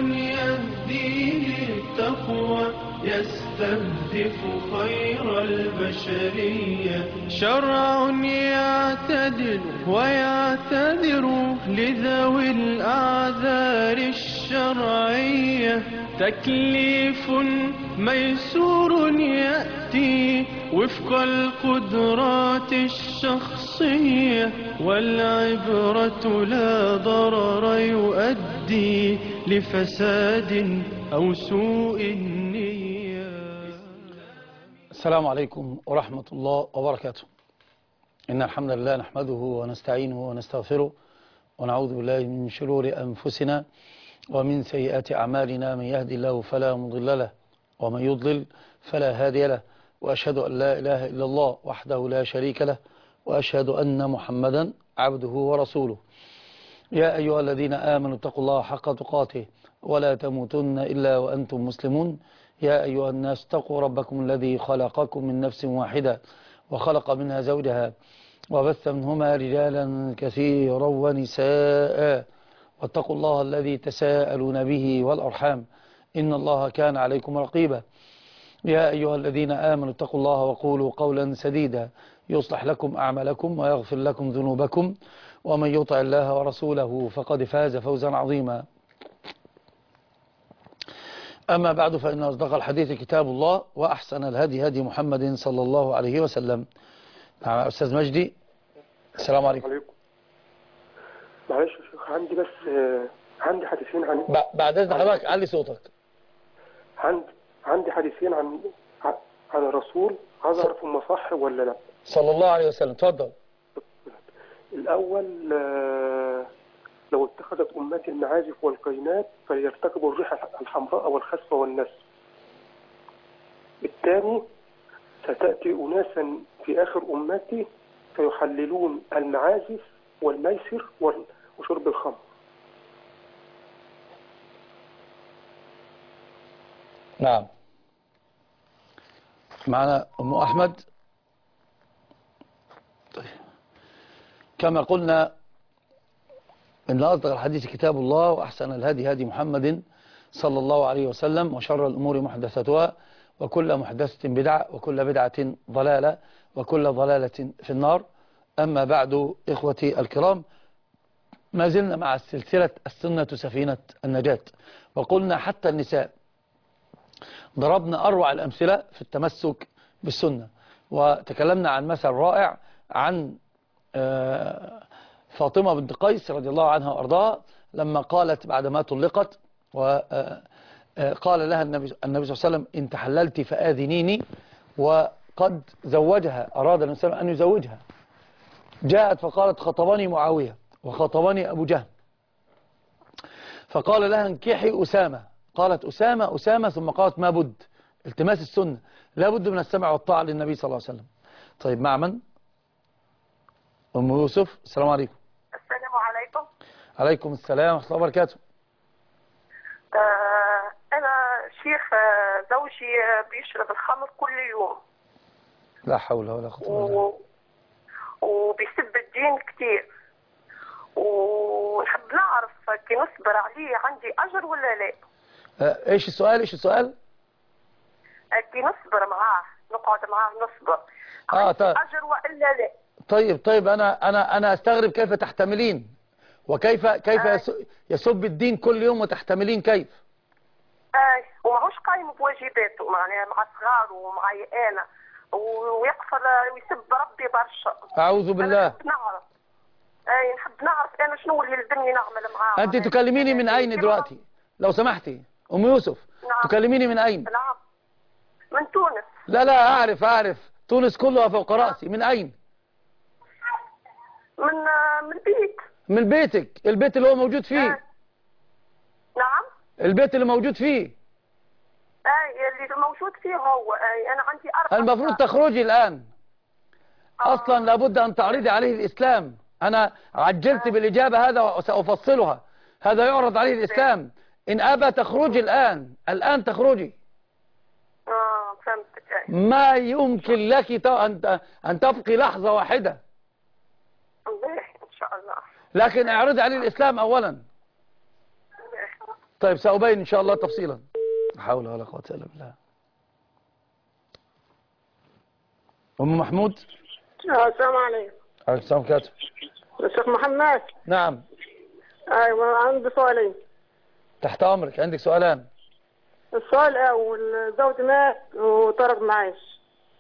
يهدي للتقوى يستهدف خير البشرية، شرع يعتدل ويعتذر لذوي الأعذار الشرعية، تكليف ميسور يأتي وفق القدرات الشخصية، والعبرة لا ضرر يؤدي لفساد أو سوء النية. السلام عليكم ورحمة الله وبركاته. إن الحمد لله نحمده ونستعينه ونستغفره ونعوذ بالله من شرور أنفسنا ومن سيئات أعمالنا، من يهدي الله فلا مضل له ومن يضلل فلا هادي له، وأشهد أن لا إله إلا الله وحده لا شريك له، وأشهد أن محمدا عبده ورسوله. يا أيها الذين آمنوا اتقوا الله حق تقاته ولا تموتن إلا وأنتم مسلمون. يا أيها الناس اتقوا ربكم الذي خلقكم من نفس واحدة وخلق منها زوجها وبث منهما رجالا كثيرا ونساء، واتقوا الله الذي تساءلون به والأرحام إن الله كان عليكم رقيبا. يا أيها الذين آمنوا اتقوا الله وقولوا قولا سديدا يصلح لكم أعمالكم ويغفر لكم ذنوبكم، ومن يطع الله ورسوله فقد فاز فوزا عظيما. أما بعد، فإن أصدق الحديث كتاب الله، وأحسن الهدي هدي محمد صلى الله عليه وسلم. مع أستاذ مجدي. السلام عليكم. معلش يا شيخ، عندي بس عندي حديثين عن بعد إذن حضرتك علي صوتك. عندي حديثين عن الرسول، عايز أعرف هم صح ولا لا. صلى الله عليه وسلم. اتفضل. الأول، لو اتخذت أمتي المعازف والقينات فليرتكبوا الريح الحمراء والخسف والنسف. الثاني، ستأتي أناسا في آخر أمتي فيحللون المعازف والميسر وشرب الخمر. نعم. معنا أم أحمد. طيب. كما قلنا إن أصدق الحديث كتاب الله، وأحسن الهدي هدي محمد صلى الله عليه وسلم، وشر الأمور محدثاتها، وكل محدثة بدعة، وكل بدعة ضلالة، وكل ضلالة في النار. أما بعد، إخوتي الكرام، ما زلنا مع السلسلة السنة سفينة النجاة، وقلنا حتى النساء. ضربنا أروع الأمثلة في التمسك بالسنة، وتكلمنا عن مثل رائع عن فاطمة بنت قيس رضي الله عنها وأرضاها، لما قالت بعدما طلقت وقال لها النبي صلى الله عليه وسلم: إن تحللت فآذنيني، وقد زوجها، أراد النبي صلى الله عليه وسلم أن يزوجها. جاءت فقالت: خطبني معاوية وخطبني أبو جهل، فقال لها: انكحي أسامة. قالت: أسامة أسامة، ثم قالت: ما بد، التماس السنة، لا بد من السمع والطاعة للنبي صلى الله عليه وسلم. طيب، مع من؟ أم يوسف. السلام عليكم. السلام عليكم. عليكم السلام ورحمة الله وبركاته. أنا شيخ، زوجي بيشرب الخمر كل يوم. لا حول ولا قوة إلا بالله. وبيسب الدين كتير، ونحب نعرف كي نصبر عليه عندي أجر ولا لا. إيش السؤال؟ إيش السؤال؟ كي نصبر معاه، نقعد معاه نصبر، طيب. أجر وإلا لا. طيب، أنا أستغرب كيف تحتملين، وكيف يسب الدين كل يوم وتحتملين كيف؟ وماهوش قايم بواجباته، معناها مع صغاره ومعي أنا، ويقفل ويسب ربي برشا. أعوذ بالله. نحب نعرف نحب نعرف أنا شنو اللي يلزمني نعمل معاه. أنت تكلميني من أين دلوقتي لو سمحتي أم يوسف؟ نعم. تكلميني من أين؟ نعم، من تونس. لا أعرف تونس كلها فوق رأسي. من أين؟ من البيت. من بيتك؟ البيت اللي هو موجود فيه؟ نعم، البيت اللي موجود فيه. اللي موجود فيه هو. أنا عندي 4. المفروض تخرجي الآن. أصلا لابد أن تعرضي عليه الإسلام. أنا عجلت بالإجابة هذا وسأفصلها. هذا يعرض عليه الإسلام. إن أبى تخرجي الآن تخرجي. فهمتك. ما يمكن لك أن تبقي لحظة واحدة. الله، إن شاء الله. لكن اعرضي عليه الإسلام أولا. طيب سأبين إن شاء الله تفصيلا. لا حول ولا قوة إلا بالله. أم محمود. السلام عليكم. عليكم السلام كاتب. الشيخ محمد. نعم. ايوه عندي سؤالين. تحت أمرك، عندك سؤالان. السؤال الاول، زوجي مات وترك معاش،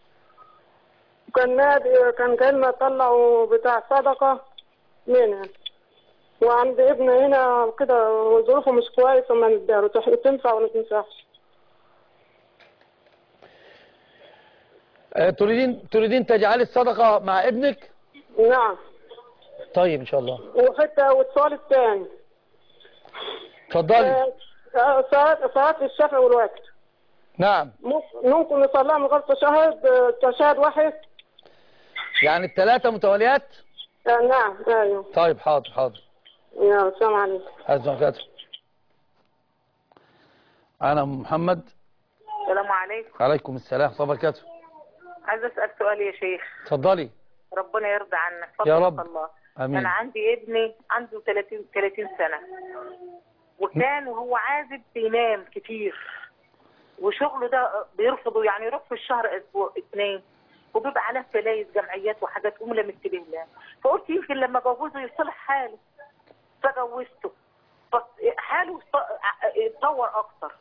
كان جايلنا طلعوا بتاع صدقة منها، وعند ابن هنا كده وظروفه مش كويسة وما نداله، تنفع ولا تنفعش؟ تريدين تجعلي الصدقة مع ابنك؟ نعم. طيب إن شاء الله. وحتى والسؤال الثاني. اتفضلي. صلاة الشفع والوتر. نعم. ممكن نصليها من غير تشهد واحد؟ يعني الثلاثة متواليات؟ نعم ايوه. طيب حاضر حاضر. يا السلام عليكم. السلام عليكم. أنا محمد. السلام عليكم. عليكم السلام ورحمة الله وبركاته. عايز اسال سؤال يا شيخ. اتفضلي. ربنا يرضى عنك. يا رب. الله. امين. انا عندي ابني عنده 30 سنه، وكان وهو عازب بينام كتير، وشغله ده بيرفضه، يعني يروح في الشهر اسبوع 2، وبيبقى عليه فلايس جمعيات وحاجات ولا منتبه لها، فقلت يمكن لما جوزه يصلح حاله، فجوزته حاله يتطور اكتر.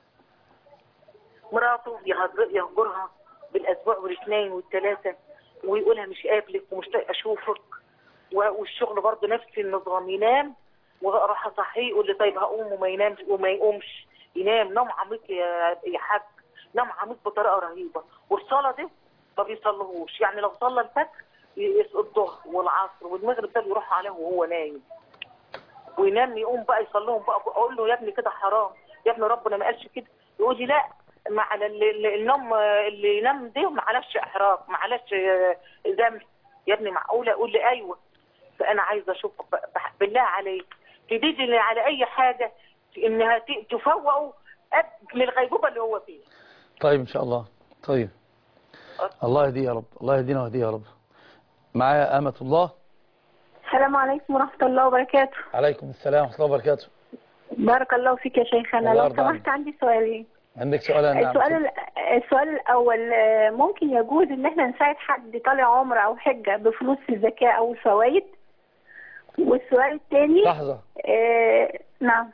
مراته يهجرها بالاسبوع والاثنين والثلاثه، ويقولها مش قابلك ومش طايق اشوفك، والشغل برضه نفس النظام، ينام واروح اصحيه يقول لي طيب هقوم وما ينامش وما يقومش، ينام نوم عميق يا حاج، نوم عميق بطريقه رهيبه، والصلاه دي ما بيصليهوش، يعني لو صلى الفجر الظهر والعصر والمغرب ده بيروح عليه وهو نايم، وينام يقوم بقى يصليهم بقى. اقول له يا ابني كده حرام، يا ابني ربنا ما قالش كده، يقول لي لا، ما على النوم اللي ينام ده معلش احراج، معلش ذنب. يا ابني معقوله؟ اقول لي ايوه. فانا عايزه اشوف بالله عليك تدلني على اي حاجه انها تفوقه من الغيبوبه اللي هو فيها. طيب ان شاء الله. طيب الله يهديه يا رب، الله يهدينا ويهديه يا رب. معايا أمة الله. السلام عليكم ورحمة الله وبركاته. عليكم السلام ورحمة الله وبركاته. بارك الله فيك يا شيخنا. لو سمحت عندي سؤالين. عندك سؤالين؟ نعم. السؤال الأول، ممكن يجوز إن احنا نساعد حد طالع عمرة أو حجة بفلوس الزكاة أو الفوائد؟ والسؤال الثاني. لحظة. نعم.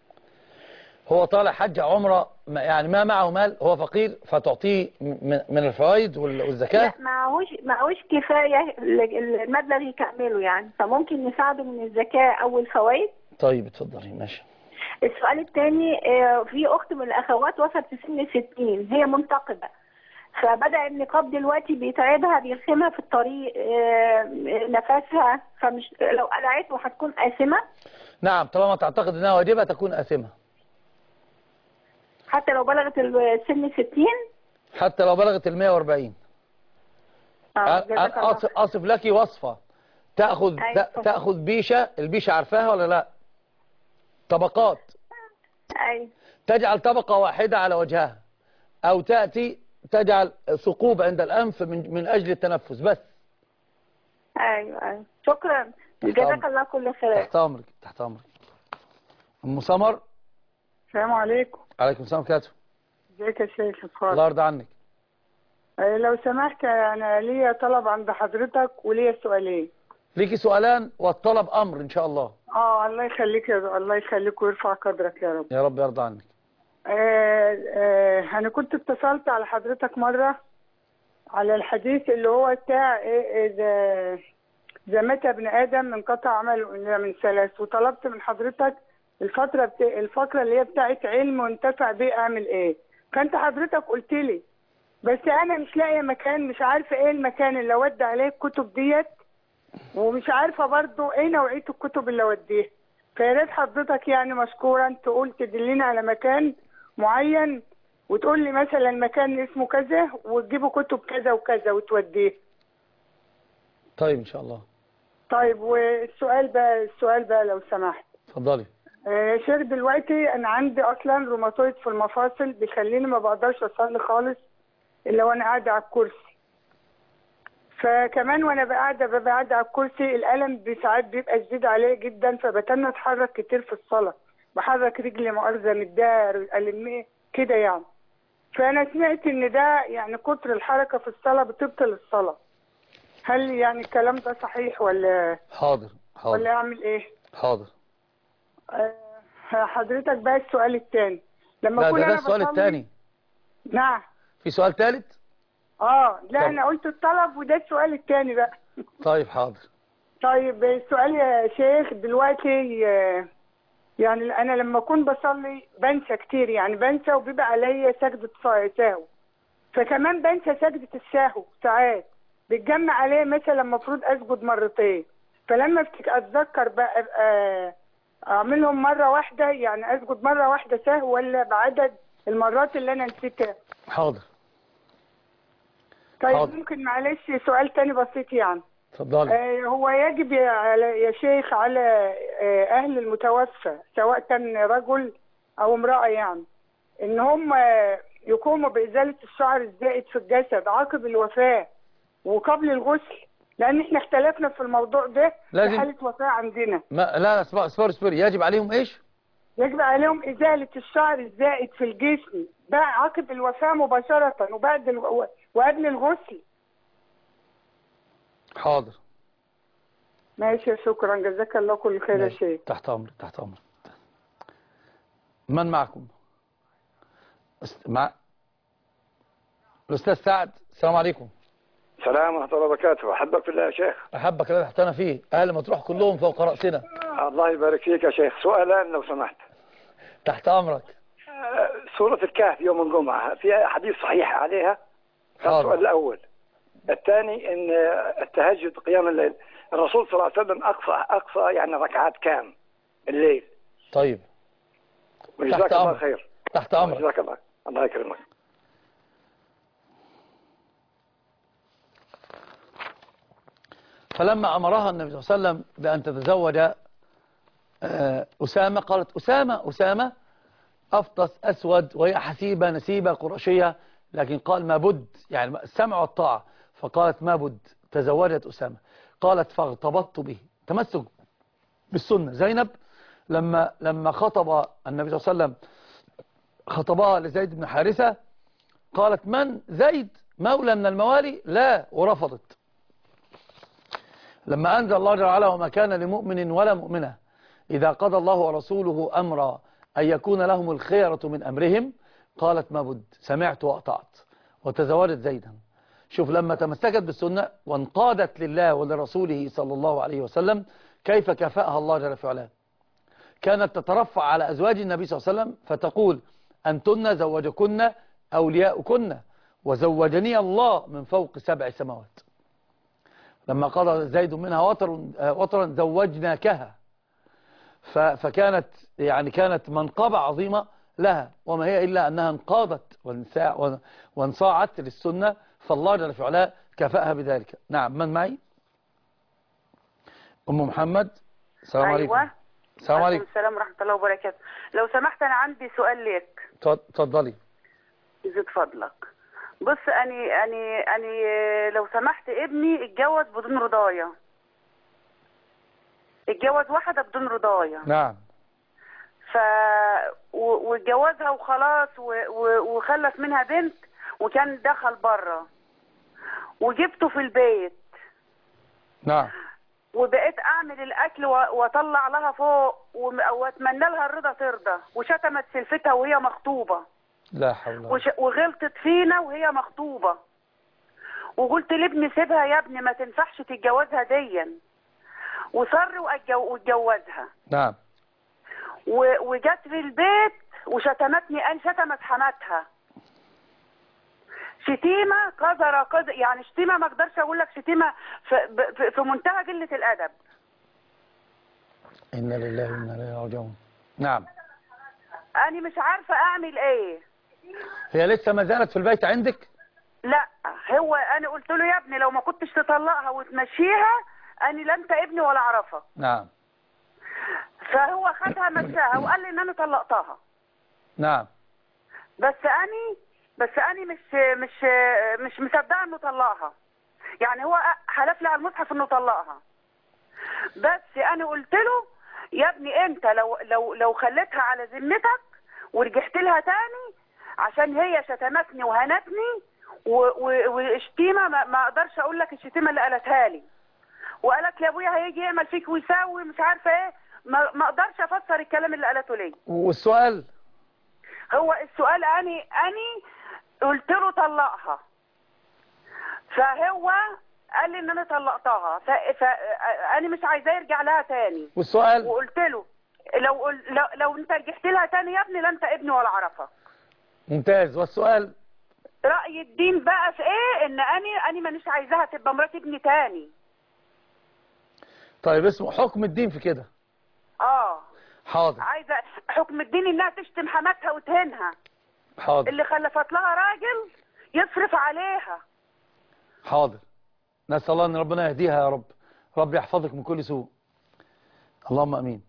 هو طالع حج عمرة، يعني ما معه مال، هو فقير، فتعطيه من الفوائد والزكاة؟ لا معهوش كفاية المبلغ يكمله يعني، فممكن نساعده من الزكاة أو الفوائد. طيب اتفضلي. ماشي. السؤال الثاني، في أخت من الأخوات وصلت سن 60، هي منتقبة، فبدأ النقاب دلوقتي بيتعبها، بيلخمها في الطريق، نفسها، فمش لو قلعته هتكون آثمة؟ نعم، طالما تعتقد انها واجبة تكون آثمة. حتى لو بلغت السن 60؟ حتى لو بلغت 140. أصف لك وصفة. تأخذ بيشة، البيشة عارفاها ولا لا؟ طبقات. أي. تجعل طبقة واحدة على وجهها، أو تأتي تجعل ثقوب عند الأنف من أجل التنفس بس. أيوة. شكرا، جزاك الله كل خير. تحت أمرك تحت أمرك. أم سمر. السلام عليكم. عليكم السلام ورحمة الله. ازيك يا شيخ؟ الله يرضى عنك. لو سمحت انا ليا طلب عند حضرتك وليا سؤالين. ليكي سؤالان والطلب امر ان شاء الله. الله يخليك الله يخليك ويرفع قدرك يا رب. يا رب يرضى عنك. انا كنت اتصلت على حضرتك مره على الحديث اللي هو بتاع إذا مات ابن ادم انقطع عمله الا من ثلاث، وطلبت من حضرتك الفقره اللي هي بتاعت علم وانتفع بيه اعمل ايه، فانت حضرتك قلت لي بس انا مش لاقيه مكان، مش عارفه ايه المكان اللي اودي عليه الكتب ديت، ومش عارفه برضو ايه نوعيه الكتب اللي اوديها، فيا ريت حضرتك يعني مشكورا تقول تدلنا على مكان معين وتقول لي مثلا مكان اسمه كذا وتجيبوا كتب كذا وكذا وتوديه. طيب ان شاء الله. طيب والسؤال بقى لو سمحت. اتفضلي. شيخ دلوقتي انا عندي اصلا روماتويد في المفاصل بيخليني ما بقدرش اصلي خالص الا وانا قاعده على الكرسي، فكمان وانا ببقى قاعده على الكرسي الالم ساعات بيبقى شديد عليا جدا، فبتم اتحرك كتير في الصلاه، بحرك رجلي مؤاخذة من الدار ألميه كده يعني. فأنا سمعت إن ده يعني كتر الحركة في الصلاة بتبطل الصلاة. هل يعني الكلام ده صحيح ولا؟ حاضر ولا أعمل إيه؟ حاضر. حضرتك بقى السؤال الثاني لما لا أكون ده أنا السؤال بصلي. الثاني. نعم. في سؤال ثالث؟ لا طب. أنا قلت الطلب وده السؤال الثاني بقى. طيب حاضر. طيب السؤال يا شيخ دلوقتي يعني أنا لما أكون بصلي بنسى كتير، يعني بنسى وبيبقى عليا سجدة سهو، فكمان بنسى سجدة السهو ساعات بتجمع عليا، مثلا المفروض أسجد مرتين، فلما أتذكر بقى أعملهم مرة واحدة، يعني أسجد مرة واحدة سهو ولا بعدد المرات اللي أنا نسيتها؟ حاضر. طيب حاضر. ممكن معلش سؤال تاني بسيط يعني. اتفضلي. هو يجب يا شيخ على أهل المتوفى سواء كان رجل أو امرأة يعني إن هم يقوموا بإزالة الشعر الزائد في الجسد عقب الوفاة وقبل الغسل، لأن إحنا اختلفنا في الموضوع ده في حالة وفاة عندنا. لا اصبر يجب عليهم إيش؟ يجب عليهم إزالة الشعر الزائد في الجسم بقى عقب الوفاة مباشرة وقبل الغسل. حاضر. ماشي شكرا جزاك الله كل خير يا شيخ. تحت أمرك تحت أمرك. من معكم؟ مع الأستاذ سعد. السلام عليكم. السلام ورحمة الله وبركاته. أحبك في الله يا شيخ. أحبك اللي تحتنا فيه. أهل مطروح كلهم فوق رأسنا. الله يبارك فيك يا شيخ. سؤالان لو سمحت. تحت أمرك. سورة الكهف يوم الجمعة فيها حديث صحيح عليها؟ السؤال الأول. الثاني إن التهجد قيام الليل الرسول صلى الله عليه وسلم أقصى يعني ركعات كام الليل؟ طيب. جزاك الله خير. تحت أمرك. جزاك الله. الله يكرمك. فلما أمرها النبي صلى الله عليه وسلم بأن تتزوج أسامة قالت أسامة أفطس أسود وهي حسيبة نسيبة قرشية، لكن قال ما بد، يعني السمع والطاعة، فقالت ما بد تزوجت أسامة. قالت فاغتبطت به، تمسك بالسنة. زينب لما خطب النبي صلى الله عليه وسلم خطبها لزيد بن حارثة قالت من زيد مولى من الموالي؟ لا، ورفضت. لما أنزل الله جل وعلا وما كان لمؤمن ولا مؤمنة إذا قضى الله ورسوله أمرا أن يكون لهم الخيرة من أمرهم قالت ما بد سمعت وأطعت وتزوجت زيدا. شوف لما تمسكت بالسنة وانقادت لله ولرسوله صلى الله عليه وسلم كيف كفاها الله جل في علاه. كانت تترفع على أزواج النبي صلى الله عليه وسلم فتقول أنتن زوجكن أولياؤكن وزوجني الله من فوق 7 سماوات. لما قضى زيد منها وطرا زوجناكها. فكانت يعني كانت منقبة عظيمة لها، وما هي إلا أنها انقادت وانصاعت للسنة، فالله جل في علاه كفاها بذلك. نعم. من معي؟ أم محمد. السلام عليكم. أيوة. السلام عليكم. السلام ورحمة الله وبركاته. لو سمحت أنا عندي سؤال لك. اتفضلي. يزيد فضلك. بص أني لو سمحت ابني اتجوز بدون رضايا، اتجوز واحدة بدون رضايا. نعم. واتجوزها وخلاص وخلف منها بنت وكان دخل بره وجبته في البيت. نعم. وبقيت اعمل الاكل واطلع لها فوق واتمنى لها الرضا ترضى، وشتمت سلفتها وهي مخطوبه. لا حول ولا قوة. وغلطت فينا وهي مخطوبه، وقلت لابني سيبها يا ابني ما تنفعش تتجوزها ديا، وصر واتجوزها. نعم. وجت في البيت وشتمتني، قال شتمت حماتها شتيمه قذره يعني شتيمه ما اقدرش اقول لك، شتيمه في منتهى قله الادب. إنا لله وإنا إليه راجعون. نعم. انا مش عارفه اعمل ايه. هي لسه ما زالت في البيت عندك؟ لا، هو انا قلت له يا ابني لو ما كنتش تطلقها وتمشيها انا لا انت ابني ولا اعرفك. نعم. فهو خدها مشاها وقال لي ان انا طلقتها. نعم. بس انا مش مصدقه انه طلقها، يعني هو حلف لي على المصحف انه طلقها. بس انا قلت له يا ابني انت لو خليتها على ذمتك ورجعت لها تاني عشان هي شتمتني وهنتني وشتيمه ما اقدرش اقول لك الشتيمه اللي قالتها لي، وقالت لي ابويا هيجي يعمل فيك ويساوي مش عارفه ايه، ما اقدرش افسر الكلام اللي قالته لي. والسؤال هو السؤال اني قلت له طلقها، فهو قال لي ان انا طلقتها، فانا مش عايزاه يرجع لها تاني. والسؤال وقلت له لو انت رجعت لها تاني يا ابني لا انت ابني ولا اعرفك. ممتاز. والسؤال رأي الدين بقى في ايه؟ ان انا مانيش عايزاها تبقى مرات ابني تاني. طيب اسمه حكم الدين في كده. حاضر. عايزه حكم الدين انها تشتم حماتها وتهينها. حاضر. اللي خلفت لها راجل يصرف عليها. حاضر. نسأل الله ان ربنا يهديها يا رب، رب يحفظك من كل سوء، اللهم امين.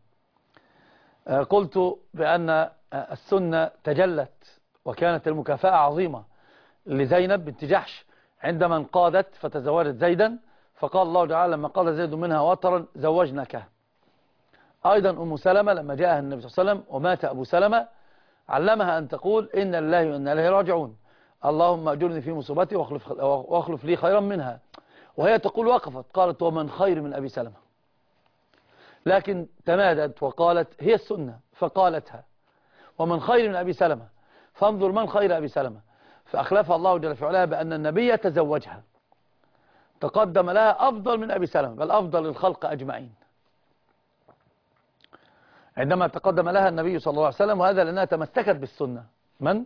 قلت بأن السنة تجلت وكانت المكافأة عظيمة لزينب بنت جحش عندما انقادت فتزوجت زيدا، فقال الله تعالى لما قال زيد منها وترا زوجناك. أيضا أم سلمة لما جاءها النبي صلى الله عليه وسلم ومات أبو سلمة علمها أن تقول إن لله وإنا إليه راجعون، اللهم أجرني في مصيبتي واخلف لي خيرا منها. وهي تقول وقفت قالت ومن خير من أبي سلمة، لكن تمادت وقالت هي السنة فقالتها ومن خير من أبي سلمة، فانظر من خير أبي سلمة، فأخلفها الله جل في علاه بأن النبي تزوجها تقدم لها أفضل من أبي سلمة، بل أفضل الخلق أجمعين عندما تقدم لها النبي صلى الله عليه وسلم، وهذا لأنها تمسكت بالسنة. من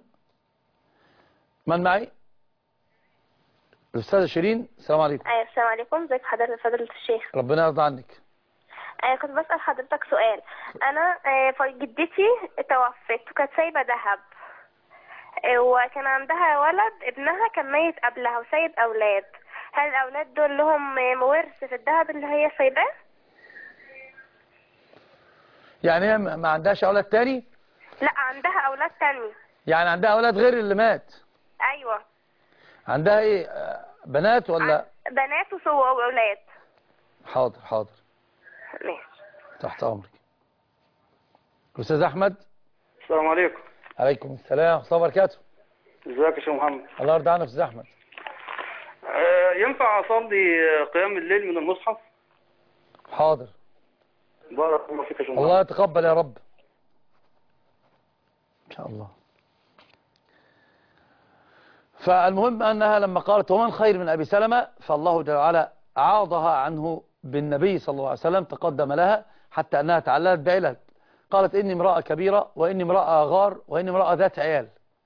معي؟ الأستاذة شيرين. السلام عليكم. السلام عليكم. ازيك حضرتك فضيلة الشيخ؟ ربنا يرضى عنك. كنت بسأل حضرتك سؤال. أنا جدتي توفت وكانت سايبة ذهب، وكان عندها ولد ابنها كان ميت قبلها وسايب أولاد، هل الأولاد دول لهم ورث في الذهب اللي هي سايباه؟ يعني هي ما عندهاش أولاد تاني؟ لا عندها أولاد تاني. يعني عندها أولاد غير اللي مات؟ أيوة. عندها إيه، بنات ولا؟ بنات وأولاد. حاضر حاضر. ماشي. تحت أمرك. الأستاذ أحمد. السلام عليكم. عليكم السلام ورحمة الله وبركاته. ازيك يا شيخ محمد؟ الله يرضى عنك. أستاذ أحمد، ينفع أصلي قيام الليل من المصحف؟ حاضر. بارك الله فيك يا شيخ محمد. الله يتقبل يا رب إن شاء الله. فالمهم أنها لما قالت ومن خير من أبي سلمة، فالله جل وعلا عاضها عنه بالنبي صلى الله عليه وسلم، تقدم لها حتى أنها تعللت بعلل، قالت إني امرأة كبيرة وإني امرأة غار وإني امرأة ذات عيال.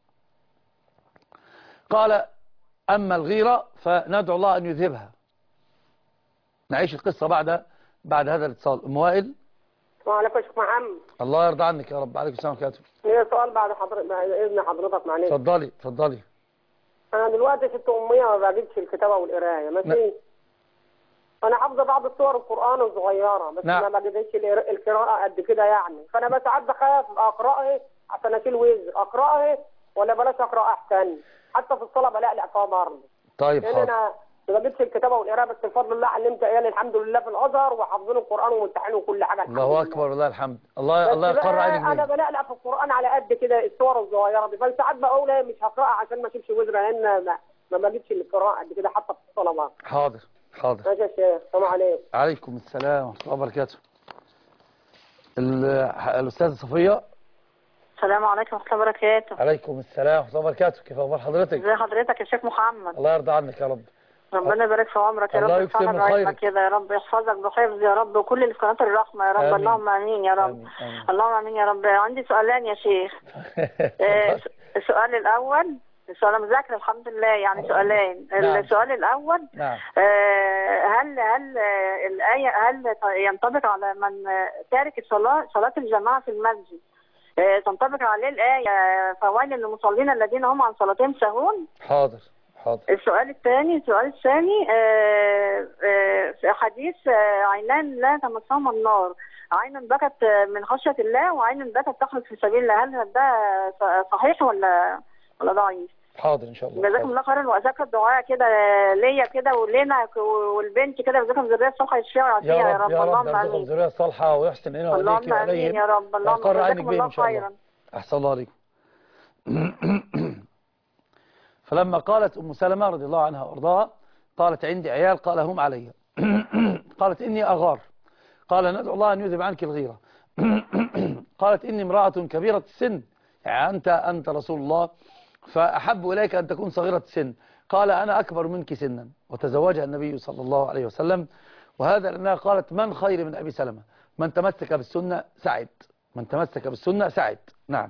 قال أما الغيرة فندعو الله أن يذهبها. نعيش القصة بعد هذا الاتصال. أم وائل. وعليكم السلام محمد. الله يرضى عنك يا رب. عليكم السلام ورحمة الله. ليه سؤال بعد إذن حضرتك معلش. اتفضلي اتفضلي. أنا دلوقتي ست أمية ما بعجبش الكتابة والقراية، ماشي؟ أنا حافظة بعض السور القرآن الصغيرة بس ما بعجبش القراءة قد كده يعني، فأنا بس ساعات بخاف أقرأها عشان أشيل وزر، أقرأها ولا بلاش أقرأ أحسن؟ حتى في الصلاة بلاقي فيها برضه. طيب حاضر. أنا ما بعجبش الكتابة والقراية، بس بفضل الله علمت عيالي الحمد لله في الأزهر وحافظين القرآن وممتحنين وكل حاجة. الله أكبر والله الحمد. الله يقر عينك. أنا بلاقي في القرآن على قد كده السور الصغيرة دي، فساعات بقول مش هقرأها عشان ما أشيلش وزر، لأن ما بجيبش القراءة قد كده حتى في الصلاة بقى. حاضر حاضر. ماشي يا شيخ. السلام عليكم. عليكم السلام ورحمة الله وبركاته. الأستاذة صفية. السلام عليكم ورحمة الله وبركاته. عليكم السلام ورحمة الله وبركاته. كيف أخبار حضرتك؟ ازي حضرتك يا شيخ محمد؟ الله يرضى عنك يا رب. ربنا يبارك في عمرك يا رب. الله يكتب من خيرك كده يا رب، يحفظك بحفظ يا رب، وكل اللي في قناة الرحمة يا رب. آمين. اللهم امين يا رب. آمين. آمين. اللهم امين يا رب. عندي سؤالين يا شيخ. السؤال الأول، السؤال مذاكرة الحمد لله يعني سؤالين. نعم. السؤال الأول، نعم. هل الآية ينطبق على من تارك صلاة الجماعة في المسجد، تنطبق عليه الآية فويل للمصلين الذين هم عن صلاتهم ساهون؟ حاضر حاضر. السؤال الثاني في حديث عينان لا تمسهما النار، عين بكت من خشية الله وعين بكت تخرج في سبيل الله، هل ده صحيح ولا ضعيف؟ حاضر ان شاء الله. جزاكم الله خيرا، واذاكر دعاء كده ليا كده ولنا والبنت كده، جزاكم الذريه الصالحه يشفيها ويعافيها يا رب. اللهم امين. يرزقكم الذريه الصالحه ويحسن الينا واليك اللهم امين يا رب. اللهم جزاكم الله خيرا. احسن الله عليكم. فلما قالت ام سلمة رضي الله عنها وارضاها قالت عندي عيال، قال هم علي. قالت اني اغار، قال ندعو الله ان يذهب عنك الغيره. قالت اني امراه كبيره السن، يعني انت رسول الله، فاحب اليك ان تكون صغيره السن. قال انا اكبر منك سنا، وتزوجها النبي صلى الله عليه وسلم. وهذا لانها قالت من خير من ابي سلمة، من تمسك بالسنه سعد، من تمسك بالسنه سعد. نعم.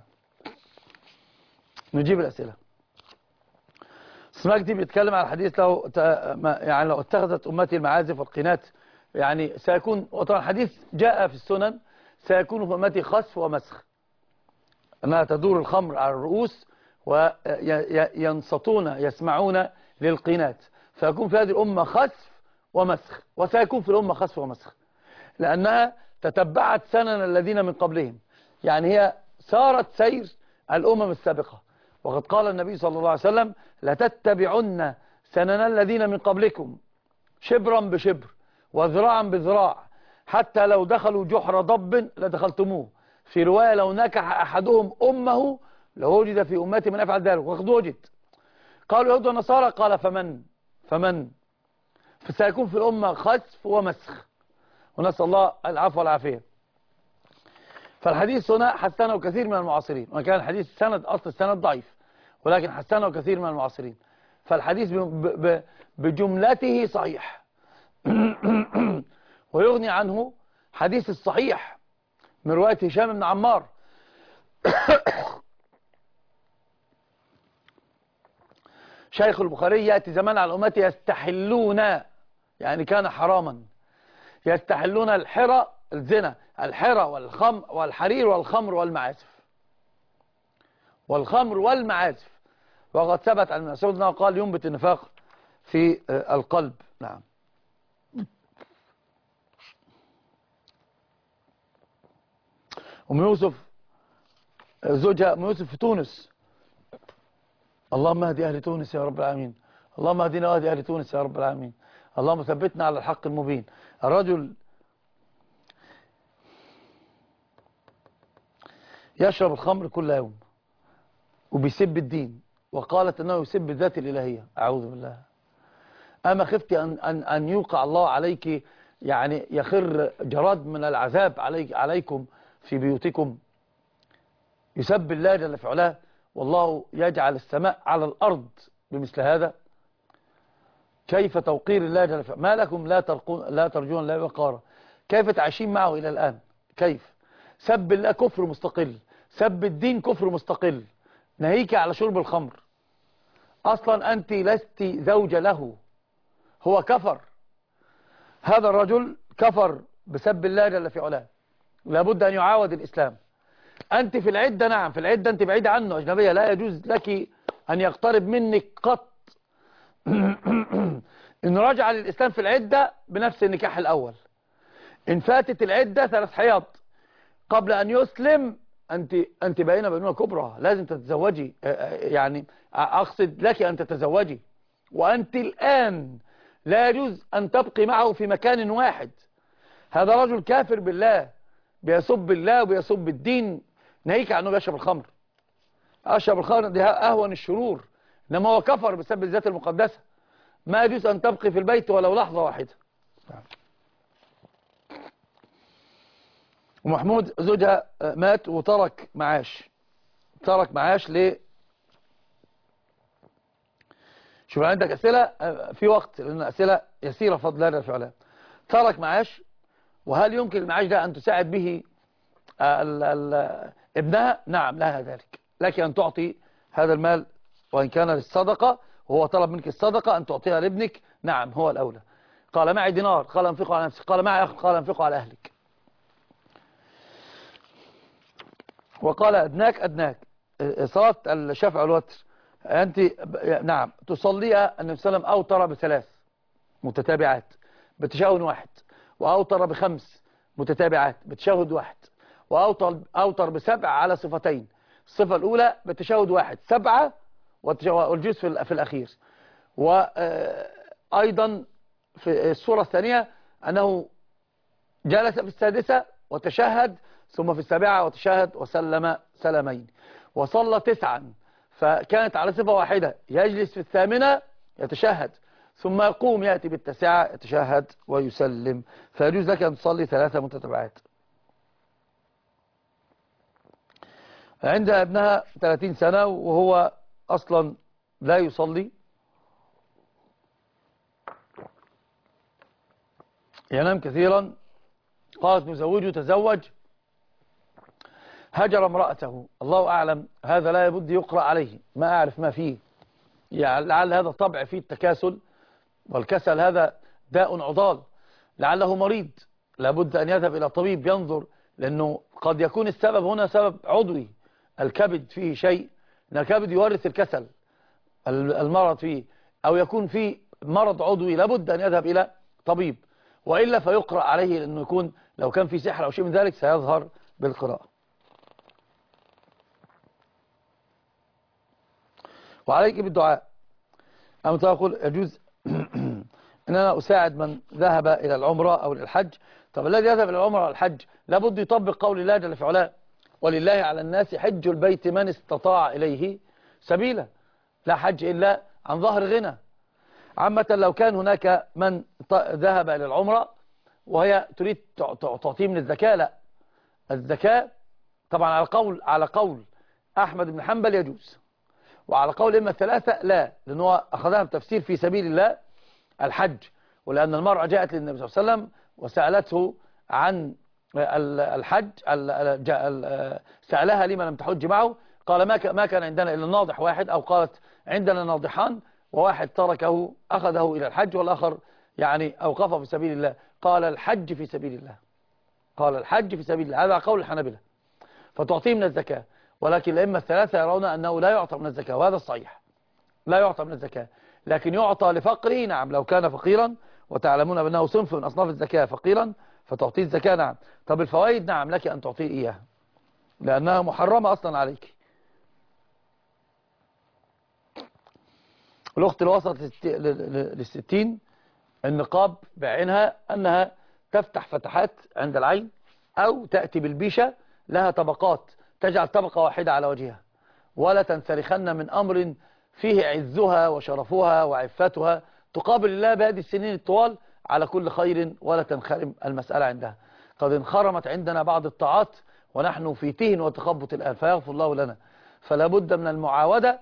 نجيب الاسئله. سماك دي بيتكلم على الحديث لو اتخذت امتي المعازف والقينات، يعني سيكون، وطبعا الحديث جاء في السنن سيكون في امتي خسف ومسخ، انها تدور الخمر على الرؤوس وينصتون يسمعون للقينات، فيكون في هذه الامه خسف ومسخ، وسيكون في الامه خسف ومسخ لانها تتبعت سنن الذين من قبلهم، يعني هي سارت سير الامم السابقه. وقد قال النبي صلى الله عليه وسلم لتتبعن سنن الذين من قبلكم شبرا بشبر وذراعا بذراع حتى لو دخلوا جحر ضب لدخلتموه. في رواية لو نكح أحدهم أمه لوجد في أمتي من أفعل ذلك، وقد وجد. قالوا يهود والنصارى، قال فمن فسيكون في الأمة خسف ومسخ، ونسأل الله العفو والعافية. فالحديث هنا حسنه كثير من المعاصرين، وكان الحديث أصل السند ضعيف، ولكن حسنه كثير من المعاصرين، فالحديث بجملته صحيح. ويغني عنه حديث الصحيح من رواية هشام بن عمار شيخ البخاري يأتي زمان على أمتي يستحلون، يعني كان حراما، يستحلون الحرى الزنا، الحرى والحرير والخمر والمعازف، والخمر والمعازف. وقد ثبت عن مسعود انه قال ينبت النفاق في القلب. نعم. أم يوسف زوجها أم يوسف في تونس، اللهم اهدي أهل تونس يا رب العالمين، اللهم اهدنا واهدي أهل تونس يا رب العالمين، اللهم ثبتنا على الحق المبين. الرجل يشرب الخمر كل يوم وبيسب الدين، وقالت أنه يسب الذات الإلهية، أعوذ بالله. أما خفت أن يوقع الله عليك، يعني يخر جراد من العذاب عليكم في بيوتكم؟ يسب الله جل في علاه، والله يجعل السماء على الأرض بمثل هذا. كيف توقير الله جل في علاه؟ ما لكم لا ترجون الله وقارا؟ كيف تعيشين معه إلى الآن؟ كيف؟ سب الله كفر مستقل، سب الدين كفر مستقل، ناهيك على شرب الخمر. أصلا أنت لست زوجة له، هو كفر، هذا الرجل كفر بسب الله جل في علاه، لابد أن يعاود الإسلام. أنت في العدة، نعم في العدة أنت بعيدة عنه، أجنبية، لا يجوز لك أن يقترب منك قط. إن رجع للإسلام في العدة بنفس النكاح الأول، إن فاتت العدة 3 حيض قبل أن يسلم أنت باينة بينونة كبرى، لازم تتزوجي، يعني أقصد لك أن تتزوجي، وأنت الآن لا يجوز أن تبقي معه في مكان واحد. هذا رجل كافر بالله، بيسب الله وبيسب الدين، ناهيك عنه بيشرب الخمر. أشرب الخمر دي أهون الشرور، إنما هو كفر بسبب الذات المقدسة، ما يجوز أن تبقي في البيت ولو لحظة واحدة. ومحمود زوجها مات وترك معاش، ليه؟ شوف عندك أسئلة في وقت، لأن أسئلة يسيرة فضل الله فعلا. ترك معاش، وهل يمكن المعاش ده أن تساعد به ابنها؟ نعم لها ذلك، لك أن تعطي هذا المال، وإن كان للصدقة وهو طلب منك الصدقة أن تعطيها لابنك، نعم هو الأولى. قال معي دينار، قال انفقه على نفسك، قال معي أخ، قال انفقه على أهلك. وقال أدناك صلاة الشفع والوتر، أنت نعم تصليها النبي صلى الله عليه وسلم أوتر ب3 متتابعات بتشهد واحد، وأوتر ب5 متتابعات بتشهد واحد، وأوتر ب7 على صفتين. الصفة الأولى بتشهد واحد 7، والجلوس في الأخير. وأيضا في الصورة الثانية أنه جلس في السادسة وتشهد، ثم في السابعة وتشهد وسلم سلامين، وصلى 9، فكانت على صفة واحدة، يجلس في الثامنة يتشهد، ثم يقوم يأتي بالتاسعة يتشهد ويسلم، فيجوز لك أن تصلي 3 متتابعات. عند ابنها 30 سنة وهو أصلا لا يصلي، ينام كثيرا، قالت مزوجه تزوج، هجر امرأته، الله أعلم، هذا لا يبد يقرأ عليه، ما أعرف ما فيه، يعني لعل هذا طبع فيه التكاسل، والكسل هذا داء عضال، لعله مريض، لابد أن يذهب إلى طبيب ينظر، لأنه قد يكون السبب هنا سبب عضوي، الكبد فيه شيء، أن الكبد يورث الكسل، المرض فيه، أو يكون فيه مرض عضوي، لابد أن يذهب إلى طبيب، وإلا فيقرأ عليه، لأنه يكون لو كان في سحر أو شيء من ذلك سيظهر بالقراءة. وعليك بالدعاء. أما تقول يجوز أن أنا أساعد من ذهب إلى العمرة أو الحج. طب الذي يذهب إلى العمرة أو الحج لابد يطبق قول الله جل في علاه: ولله على الناس حج البيت من استطاع إليه سبيلا، لا حج إلا عن ظهر غنى. عامة لو كان هناك من ذهب إلى العمرة وهي تريد تعطيه من الزكاة، لا، الزكاة طبعا على قول أحمد بن حنبل يجوز، وعلى قول إما الثلاثة لا، لأنه أخذها بتفسير في سبيل الله الحج، ولأن المرأة جاءت للنبي صلى الله عليه وسلم وسألته عن الحج، سألها لما لم تحج معه، قال ما كان عندنا إلا ناضح واحد، أو قالت عندنا ناضحان وواحد تركه أخذه إلى الحج والآخر يعني أوقفه في سبيل الله، قال الحج في سبيل الله، قال الحج في سبيل الله، هذا قول الحنابلة، فتعطيه من الزكاة. ولكن الأئمة الثلاثة يرون أنه لا يعطى من الزكاة، وهذا الصحيح، لا يعطى من الزكاة، لكن يعطى لفقره، نعم، لو كان فقيرا، وتعلمون بأنه صنف من أصناف الزكاة فقيرا فتعطيه الزكاة، نعم. طب الفوائد، نعم، لك أن تعطيه إياها لأنها محرمة أصلا عليك. الأخت اللي وصلت لل60 النقاب بعينها أنها تفتح فتحات عند العين، أو تأتي بالبيشة لها طبقات، تجعل طبقة واحدة على وجهها، ولا تنسرخن من أمر فيه عزها وشرفها وعفتها، تقابل الله بهذه السنين الطوال على كل خير، ولا تنخرم المسألة عندها. قد انخرمت عندنا بعض الطاعات ونحن في تهن وتخبط الآن، فيغفر الله لنا، فلا بد من المعاودة،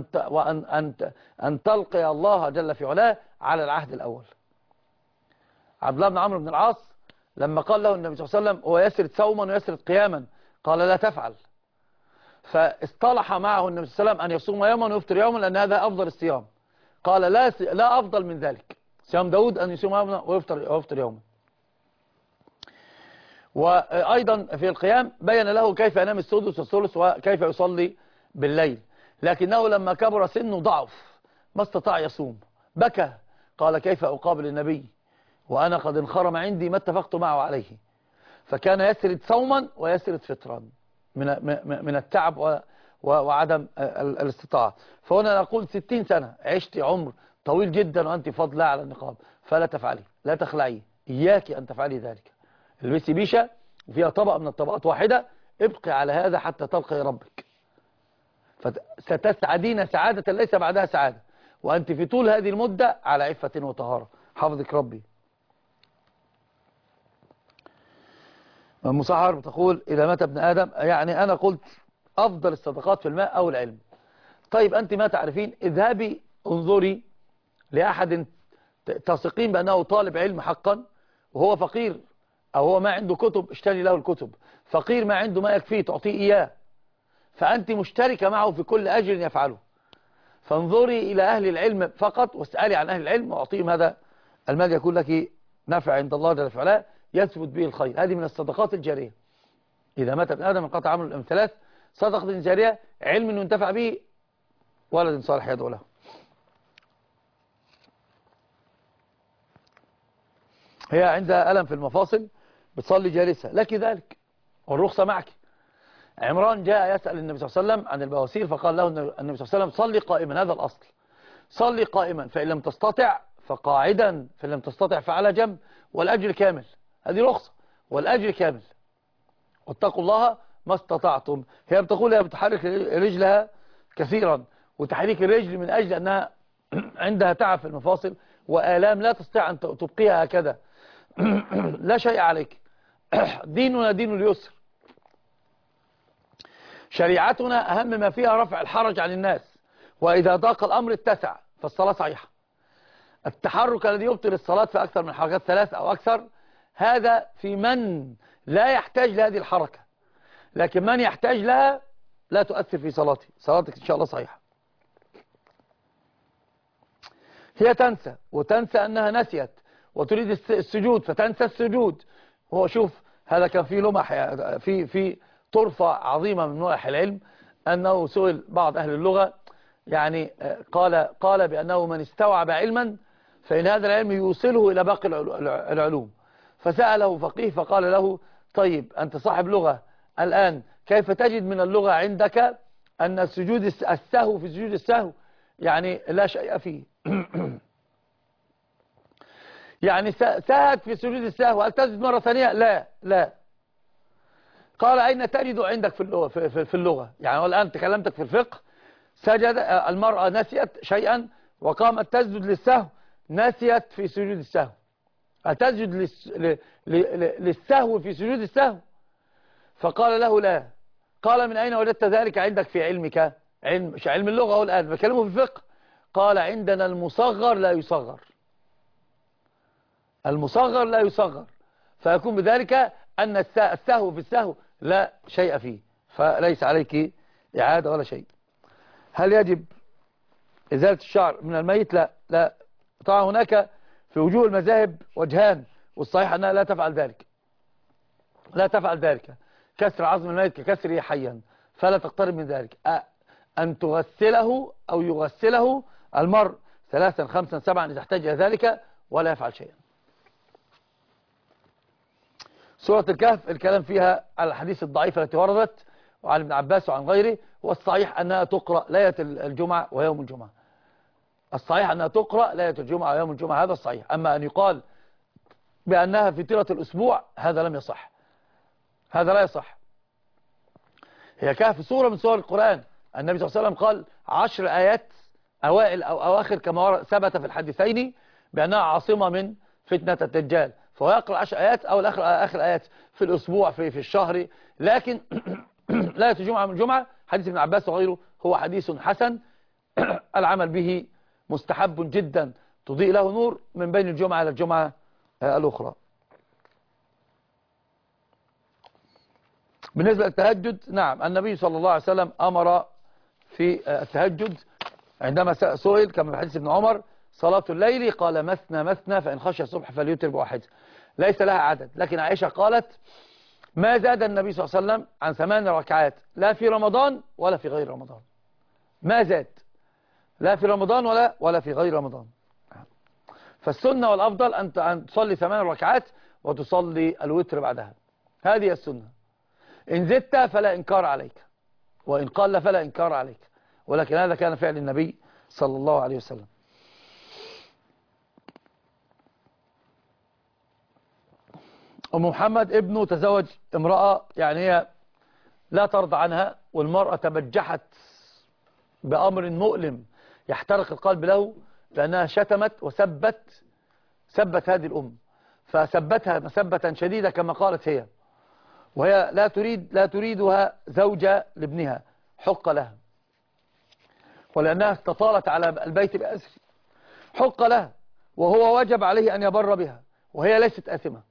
وأن تلقي الله جل في علاه على العهد الأول. عبد الله بن عمرو بن العاص لما قال له النبي صلى الله عليه وسلم: هو يسرد صوما ويسرد قياما، قال: لا تفعل. فاصطلح معه النبي صلى الله عليه وسلم أن يصوم يوما ويفطر يوما، لأن هذا أفضل الصيام. قال: لا أفضل من ذلك، صيام داود أن يصوم يوما ويفطر يوما. وأيضا في القيام بين له كيف ينام السدس والثلث وكيف يصلي بالليل، لكنه لما كبر سنه ضعف، ما استطاع يصوم، بكى، قال: كيف أقابل النبي وأنا قد انخرم عندي ما اتفقت معه عليه. فكان يسرد صوما ويسرد فطرا من التعب وعدم الاستطاعة. فهنا نقول 60 سنة عشت عمر طويل جدا وأنت فضلا على النقاب، فلا تفعلي، لا تخلعي، إياك أن تفعلي ذلك. البسي بيشة وفيها طبقة من الطبقات واحدة، ابقي على هذا حتى تلقي ربك، ستسعدين سعادة ليس بعدها سعادة، وأنت في طول هذه المدة على عفة وطهارة، حفظك ربي. المصحر بتقول: إذا مات ابن آدم، يعني أنا قلت أفضل الصدقات في الماء أو العلم. طيب أنت ما تعرفين، اذهبي انظري لأحد تثقين بأنه طالب علم حقا وهو فقير، أو هو ما عنده كتب، اشتري له الكتب، فقير ما عنده ما يكفيه تعطيه إياه، فأنت مشتركة معه في كل أجر يفعله. فانظري إلى أهل العلم فقط، واسألي عن أهل العلم وأعطيهم هذا المال، يكون لك نفع عند الله جل في علاه يثبت به الخير. هذه من الصدقات الجارية. إذا مات ابن آدم انقطع عمله من 3: صدقة جارية، علم ينتفع به، ولد صالح يدعو له. هي عندها ألم في المفاصل، بتصلي جالسة، لك ذلك والرخصة معك. عمران جاء يسأل النبي صلى الله عليه وسلم عن البواسير، فقال له النبي صلى الله عليه وسلم صلي قائما، هذا الأصل، صلي قائما، فإن لم تستطع فقاعدا، فإن لم تستطع فعلى جنب، والأجر كامل، هذه رخصة والأجر كامل. واتقوا الله ما استطعتم. هي بتقول هي بتحرك رجلها كثيرا، وتحريك الرجل من أجل أنها عندها تعب في المفاصل وآلام لا تستطيع أن تبقيها هكذا. لا شيء عليك، ديننا دين اليسر، شريعتنا أهم ما فيها رفع الحرج عن الناس، وإذا ضاق الأمر اتسع، فالصلاة صحيحة. التحرك الذي يبطل الصلاة في أكثر من حركات 3 أو أكثر، هذا في من لا يحتاج لهذه الحركة، لكن من يحتاج لها لا تؤثر في صلاتي، صلاتك إن شاء الله صحيحة. هي تنسى، وتنسى أنها نسيت، وتريد السجود فتنسى السجود. هو شوف، هذا كان في لمح، في طرفة عظيمة من نوع العلم، أنه سئل بعض أهل اللغة، يعني قال بأنه من استوعب علما فإن هذا العلم يوصله إلى باقي العلوم. فسأله فقيه فقال له طيب أنت صاحب لغة الآن، كيف تجد من اللغة عندك أن السجود السهو في سجود السهو يعني لا شيء فيه؟ يعني سهت في سجود السهو، هل تسجد مرة ثانية؟ لا. قال أين تجد عندك في اللغة؟ يعني الآن تكلمتك في الفقه، سجد المرأة نسيت شيئا وقامت تسجد للسهو، نسيت في سجود السهو، أتسجد للسهو في سجود السهو؟ فقال له لا. قال من أين وجدت ذلك عندك في علمك؟ علم اللغة هو الآن بكلمه في الفقه. قال عندنا المصغر لا يصغر، المصغر لا يصغر، فيكون بذلك أن السهو في السهو لا شيء فيه، فليس عليك إعادة ولا شيء. هل يجب إزالة الشعر من الميت؟ لا. طبعا هناك في وجوه المذاهب وجهان، والصحيح أنها لا تفعل ذلك، لا تفعل ذلك. كسر عظم الميت ككسره حيا، فلا تقترب من ذلك. أن تغسله أو يغسله المرء 3 5 7 إذا احتاج إلى ذلك، ولا يفعل شيئا. سورة الكهف الكلام فيها على الحديث الضعيفة التي وردت وعن ابن عباس وعن غيره، والصحيح أنها تقرأ ليلة الجمعة ويوم الجمعة. الصحيح أنها تقرأ ليلة الجمعة ويوم الجمعة، هذا الصحيح. أما أن يقال بأنها في طيلة الأسبوع هذا لم يصح، هذا لا يصح. هي كهف سورة من سور القرآن، النبي صلى الله عليه وسلم قال 10 آيات أوائل أو أواخر كما ثبت في الحديثين بأنها عاصمة من فتنة الدجال، فهو يقرأ 10 آيات أو آخر آيات في الأسبوع في الشهر. لكن لا الجمعة من الجمعة حديث ابن عباس وغيره هو حديث حسن، العمل به مستحب جدا، تضيء له نور من بين الجمعة إلى الجمعة الأخرى. بالنسبة للتهجد، نعم النبي صلى الله عليه وسلم أمر في التهجد عندما سئل كما في حديث ابن عمر صلاة الليل قال مثنى مثنى فإن خشي الصبح فليوتر بواحد، ليس لها عدد. لكن عائشة قالت ما زاد النبي صلى الله عليه وسلم عن 8 ركعات لا في رمضان ولا في غير رمضان، ما زاد لا في رمضان ولا في غير رمضان. فالسنة والأفضل أن تصلي 8 ركعات وتصلي الوتر بعدها، هذه السنة. إن زدت فلا إنكار عليك، وإن قل فلا إنكار عليك، ولكن هذا كان فعل النبي صلى الله عليه وسلم. أم محمد ابنه تزوج امرأة يعني هي لا ترضى عنها، والمرأة تبجحت بأمر مؤلم يحترق القلب له، لأنها شتمت وسبت هذه الأم، فسبتها مسبة شديدة كما قالت هي، وهي لا تريدها زوجة لابنها، حق لها، ولأنها استطالت على البيت بأسر، حق لها، وهو وجب عليه أن يبر بها، وهي ليست آثمة،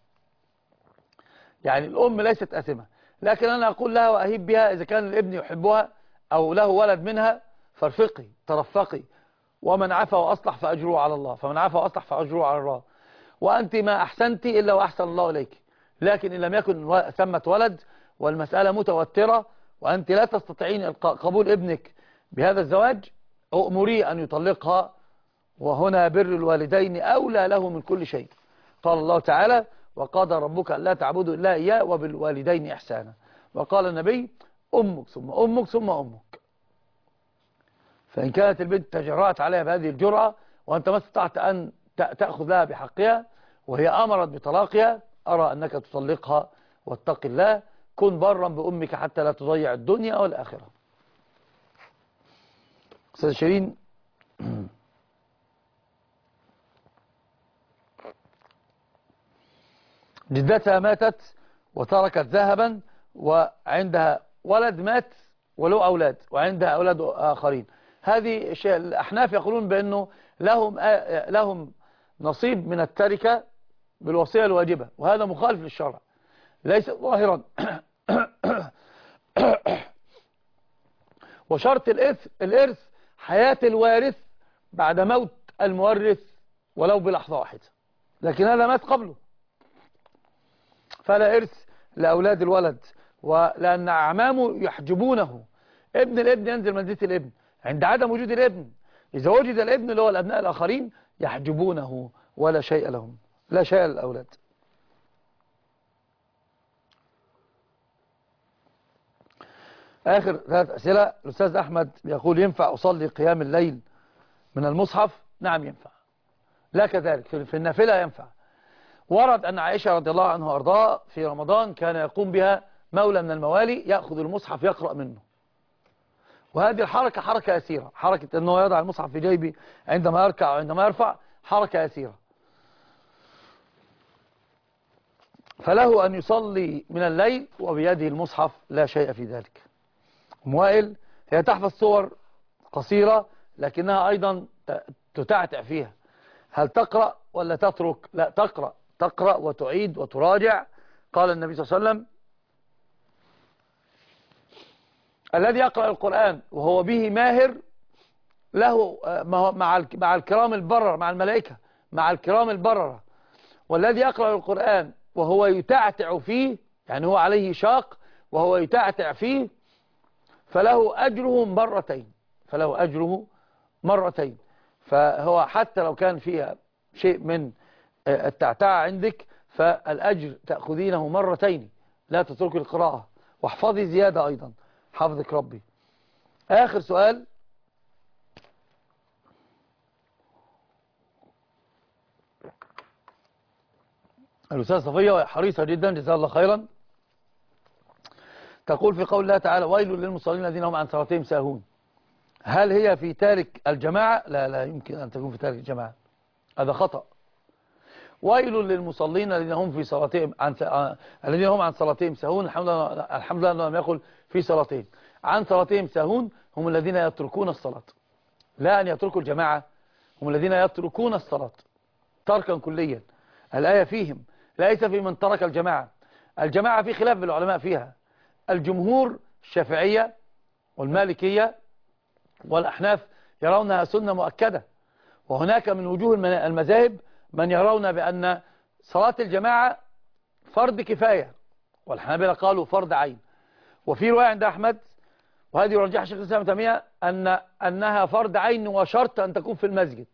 يعني الأم ليست آثمة. لكن أنا أقول لها وأهيب بها إذا كان الابن يحبها أو له ولد منها فارفقي ترفقي، ومن عفا وأصلح فأجره على الله، فمن عفا وأصلح فأجره على الله، وأنت ما أحسنت إلا وأحسن الله إليك. لكن إن لم يكن ثمة ولد والمسألة متوترة وأنت لا تستطيعين قبول ابنك بهذا الزواج، أؤمري أن يطلقها، وهنا بر الوالدين أولى له من كل شيء. قال الله تعالى وقضى ربك ألا تعبدوا إلا إياه وبالوالدين إحسانا. وقال النبي أمك ثم أمك ثم أمك. فإن كانت البنت تجرأت عليها بهذه الجرأة وأنت ما استطعت أن تأخذ لها بحقها وهي أمرت بطلاقها، أرى أنك تطلقها واتق الله، كن برا بأمك حتى لا تضيع الدنيا والآخرة. أستاذ شيرين، جدتها ماتت وتركت ذهبا وعندها ولد مات وله أولاد وعندها أولاد آخرين. هذه الأحناف يقولون بأنه لهم نصيب من التركة بالوصية الواجبة، وهذا مخالف للشرع ليس ظاهرا. وشرط الإرث حياة الوارث بعد موت المورث ولو بلحظة واحدة، لكن هذا مات قبله فلا إرث لأولاد الولد، ولأن أعمامه يحجبونه. ابن الابن ينزل منزلة الابن عند عدم وجود الابن. إذا وجد الابن اللي هو الأبناء الآخرين يحجبونه ولا شيء لهم، لا شيء للأولاد. آخر 3 أسئلة. الأستاذ أحمد يقول ينفع أصلي قيام الليل من المصحف؟ نعم ينفع، لا كذلك في النافلة ينفع. ورد أن عائشة رضي الله عنها وأرضاها في رمضان كان يقوم بها مولى من الموالي يأخذ المصحف يقرأ منه، وهذه الحركة حركة يسيرة، حركة أنه يضع المصحف في جيبي عندما يركع وعندما يرفع حركة يسيرة. فله أن يصلي من الليل وبيده المصحف لا شيء في ذلك. وائل هي تحفظ صور قصيرة لكنها أيضا تتعتع فيها، هل تقرأ ولا تترك؟ لا، تقرأ وتعيد وتراجع. قال النبي صلى الله عليه وسلم الذي يقرأ القرآن وهو به ماهر له مع الكرام البرر، مع الملائكة مع الكرام البررة، والذي يقرأ القرآن وهو يتعتع فيه، يعني هو عليه شاق وهو يتعتع فيه، فله أجره مرتين، فله أجره مرتين. فهو حتى لو كان فيها شيء من التعتع عندك فالأجر تأخذينه مرتين، لا تتركي القراءة، واحفظي زيادة أيضا حفظك ربي. آخر سؤال. الأستاذ صفية حريصة جدا جزاها الله خيرا، تقول في قول الله تعالى ويل للمصلين الذين هم عن صلاتهم ساهون، هل هي في تارك الجماعة؟ لا يمكن أن تكون في تارك الجماعة، هذا خطأ. ويل للمصلين الذين هم في صلاتهم الذين هم عن صلاتهم ساهون. الحمد لله أنه لم يقل في صلاتهم، عن صلاتهم ساهون هم الذين يتركون الصلاة، لا أن يتركوا الجماعة، هم الذين يتركون الصلاة تركا كليا. الآية فيهم، ليس في من ترك الجماعة. الجماعة في خلاف بالعلماء فيها، الجمهور الشافعية والمالكية والأحناف يرونها سنة مؤكدة، وهناك من وجوه المذاهب من يرون بأن صلاة الجماعة فرض كفاية، والحنابلة قالوا فرض عين. وفي رواية عند أحمد وهذه يرجحها شيخ الإسلام ابن تيمية أنها فرض عين وشرط أن تكون في المسجد،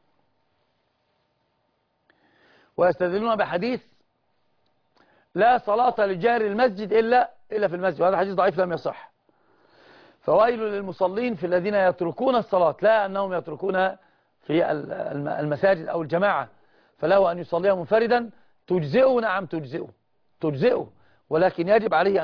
ويستدلون بحديث لا صلاة لجار المسجد إلا في المسجد، وهذا حديث ضعيف لم يصح. فويل للمصلين في الذين يتركون الصلاة، لا أنهم يتركون في المساجد أو الجماعة، فله أن يصليها منفردا تجزئه. نعم تجزئه، ولكن يجب عليه